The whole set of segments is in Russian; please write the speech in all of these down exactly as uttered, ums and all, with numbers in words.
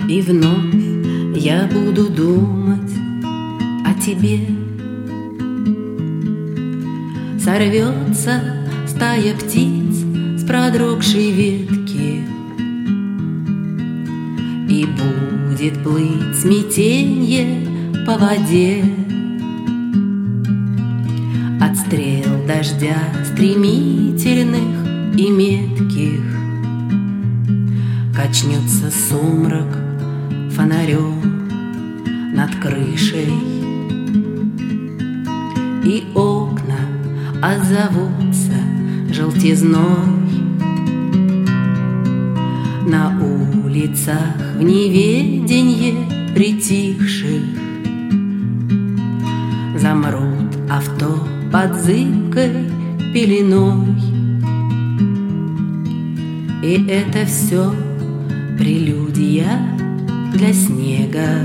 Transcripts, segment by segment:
И вновь я буду думать о тебе. Сорвется стая птиц с продрогшей ветки, и будет плыть смятенье по воде. От стрел дождя стремительных и метких качнется сумрак фонарем над крышей, и окна отзовутся желтизной. На улицах в неведенье притихших замрут авто под зыбкой пеленой. И это все прелюдия для снега.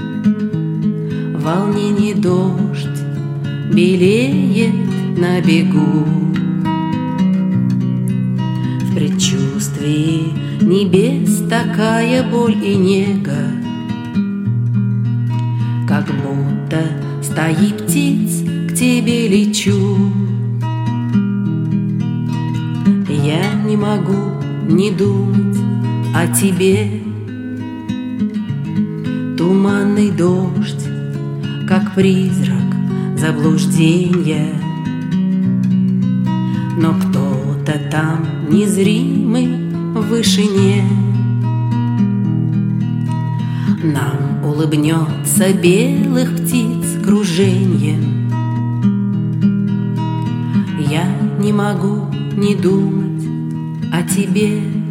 В волнении дождь белеет на бегу. В предчувствии небес такая боль и нега, как будто стаи птиц к тебе лечу. Я не могу не думать о тебе. Туманный дождь, как призрак заблуждения, но кто-то там незримый в вышине нам улыбнется белых птиц круженьем. Я не могу не думать о тебе.